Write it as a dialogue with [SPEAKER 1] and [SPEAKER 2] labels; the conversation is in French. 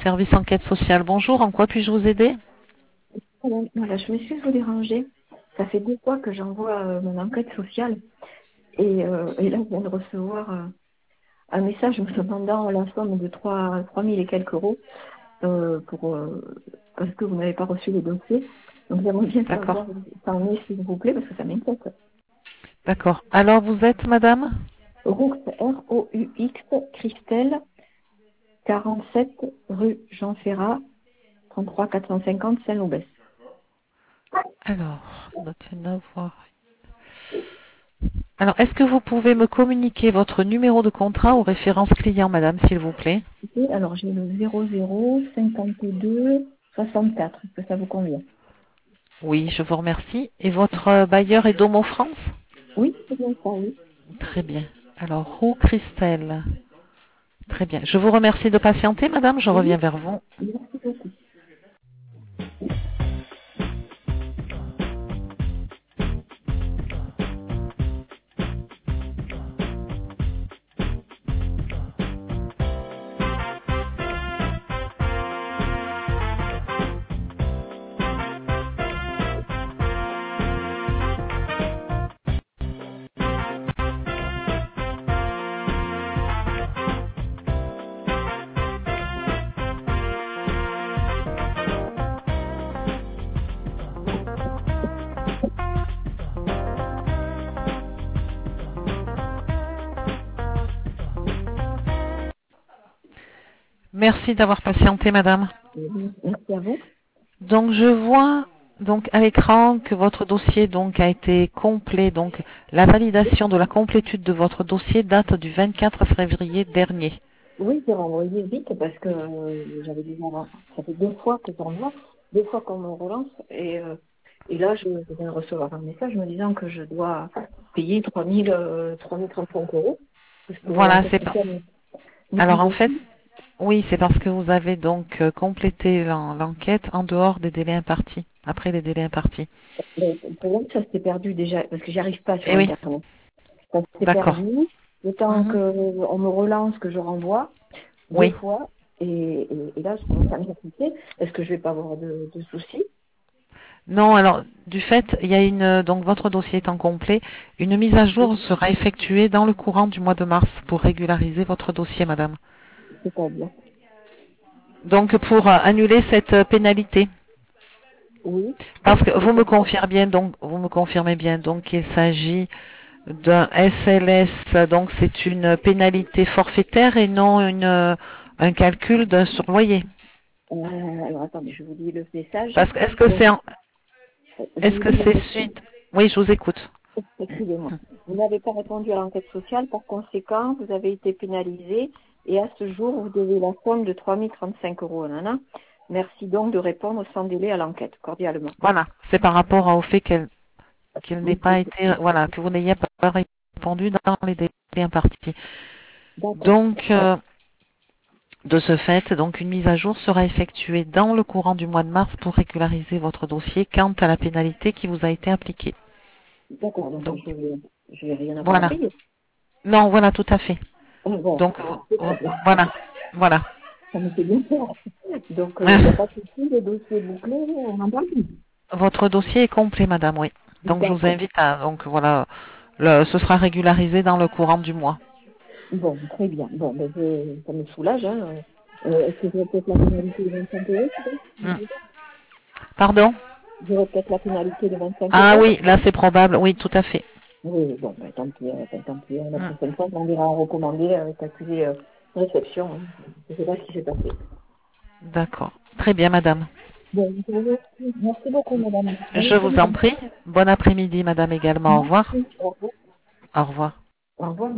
[SPEAKER 1] service enquête sociale. Bonjour, en quoi puis-je vous aider?
[SPEAKER 2] Voilà, je m'excuse de vous déranger. Ça fait 2 fois que j'envoie mon enquête sociale et là, je viens de recevoir un message me demandant la somme de 3 000 et quelques euros parce que vous n'avez pas reçu les dossiers. Donc, j'aimerais bien
[SPEAKER 1] D'accord,
[SPEAKER 2] savoir où ça en est, s'il vous plaît, parce que ça m'inquiète.
[SPEAKER 1] d'accord. Alors, vous êtes madame?
[SPEAKER 2] Roux, R-O-U-X, Christelle, 47 rue Jean Ferrat, 33 450 Saint-Loubès.
[SPEAKER 1] Alors, notez avoir. Alors, est-ce que vous pouvez me communiquer votre numéro de contrat ou référence client, madame, s'il vous plaît?
[SPEAKER 2] Alors, j'ai le 00 52 64. Est-ce que ça vous convient?
[SPEAKER 1] Oui, je vous remercie. Et votre bailleur est Domo France?
[SPEAKER 2] Oui, c'est bien ça, oui.
[SPEAKER 1] Très bien. Alors, Roux Christelle. Très bien. Je vous remercie de patienter, madame. Je reviens
[SPEAKER 2] Oui,
[SPEAKER 1] vers vous.
[SPEAKER 2] merci beaucoup.
[SPEAKER 1] Merci d'avoir patienté, madame.
[SPEAKER 2] Merci à vous.
[SPEAKER 1] Donc je vois donc à l'écran que votre dossier donc a été complet. Donc la validation de la complétude de votre dossier date du 24 février dernier.
[SPEAKER 2] Oui, j'ai renvoyé vite parce que j'avais déjà... Ça fait 2 fois que j'en vois, 2 fois qu'on me relance et là, je viens de recevoir un message me disant que je dois payer 3 035 euros parce que
[SPEAKER 1] Voilà,
[SPEAKER 2] l'enquête
[SPEAKER 1] c'est pas.
[SPEAKER 2] sociale me dit
[SPEAKER 1] Alors en fait,
[SPEAKER 2] aussi.
[SPEAKER 1] oui, c'est parce que vous avez donc complété l'enquête en dehors des délais impartis, après les délais impartis.
[SPEAKER 2] Le problème, ça s'est perdu déjà parce que j'y arrive pas sur
[SPEAKER 1] Eh oui,
[SPEAKER 2] Internet. Ça s'est
[SPEAKER 1] d'accord.
[SPEAKER 2] perdu. Le temps
[SPEAKER 1] Mhm.
[SPEAKER 2] qu'on me relance, que je renvoie, deux
[SPEAKER 1] Oui.
[SPEAKER 2] fois, et là, je commence à m'inquiéter. Est-ce que je vais pas avoir de soucis?
[SPEAKER 1] Non, alors du fait, il y a une donc votre dossier étant complet, une mise à jour sera effectuée dans le courant du mois de mars pour régulariser votre dossier, madame.
[SPEAKER 2] C'est-à-dire?
[SPEAKER 1] Donc pour annuler cette pénalité.
[SPEAKER 2] Oui.
[SPEAKER 1] Parce que
[SPEAKER 2] C'est ça.
[SPEAKER 1] vous me confirmez bien donc qu'il s'agit d'un SLS, donc c'est une pénalité forfaitaire et non un calcul d'un surloyer.
[SPEAKER 2] Alors, attendez, je vous dis le message.
[SPEAKER 1] Parce que
[SPEAKER 2] Donc, je
[SPEAKER 1] est-ce
[SPEAKER 2] vous
[SPEAKER 1] que
[SPEAKER 2] dis le
[SPEAKER 1] c'est
[SPEAKER 2] message.
[SPEAKER 1] suite? Oui, je vous écoute.
[SPEAKER 2] Excusez-moi. Vous n'avez pas répondu à l'enquête sociale. Par conséquent, vous avez été pénalisé et à ce jour, vous devez la somme de 3 035 euros. Nana. Merci donc de répondre sans délai à l'enquête, cordialement.
[SPEAKER 1] Voilà, c'est par rapport au fait qu'elle n'ait
[SPEAKER 2] Oui,
[SPEAKER 1] pas été, voilà, que vous n'ayez pas répondu dans les délais impartis.
[SPEAKER 2] d'accord.
[SPEAKER 1] Donc, de ce fait, donc une mise à jour sera effectuée dans le courant du mois de mars pour régulariser votre dossier quant à la pénalité qui vous a été appliquée.
[SPEAKER 2] D'accord, donc
[SPEAKER 1] Donc,
[SPEAKER 2] je vais rien avoir à
[SPEAKER 1] voilà.
[SPEAKER 2] payer.
[SPEAKER 1] Non, voilà, tout à fait.
[SPEAKER 2] Bon,
[SPEAKER 1] Donc,
[SPEAKER 2] c'est très bien.
[SPEAKER 1] voilà, voilà.
[SPEAKER 2] Ça me fait bien peur. Donc, il n'y a pas de souci, le dossier est bouclé, on en parle plus.
[SPEAKER 1] Votre dossier est complet, madame, oui. Donc, je vous
[SPEAKER 2] D'accord.
[SPEAKER 1] invite à, donc voilà, ce sera régularisé dans le courant du mois.
[SPEAKER 2] Bon, très bien. Bon, ben, ça me soulage. Hein. Est-ce que j'aurais peut-être la pénalité de 25 euros,
[SPEAKER 1] Hmm.
[SPEAKER 2] peut-être?
[SPEAKER 1] Pardon?
[SPEAKER 2] J'aurais peut-être la pénalité de 25
[SPEAKER 1] Ah
[SPEAKER 2] euros?
[SPEAKER 1] oui, là c'est probable, oui, tout à fait.
[SPEAKER 2] Oui, bon, ben, tant pis. La
[SPEAKER 1] Hmm.
[SPEAKER 2] prochaine fois, on dira en recommandé avec accusé réception. Hein. Je ne sais pas ce qui s'est passé.
[SPEAKER 1] D'accord. Très bien, madame.
[SPEAKER 2] Bon, je vous remercie. Merci beaucoup, madame. Bonne
[SPEAKER 1] Je vous en
[SPEAKER 2] après-midi.
[SPEAKER 1] prie. Bon après-midi, madame, également. Au revoir.
[SPEAKER 2] Merci. Au revoir.
[SPEAKER 1] Au revoir.
[SPEAKER 2] Au revoir.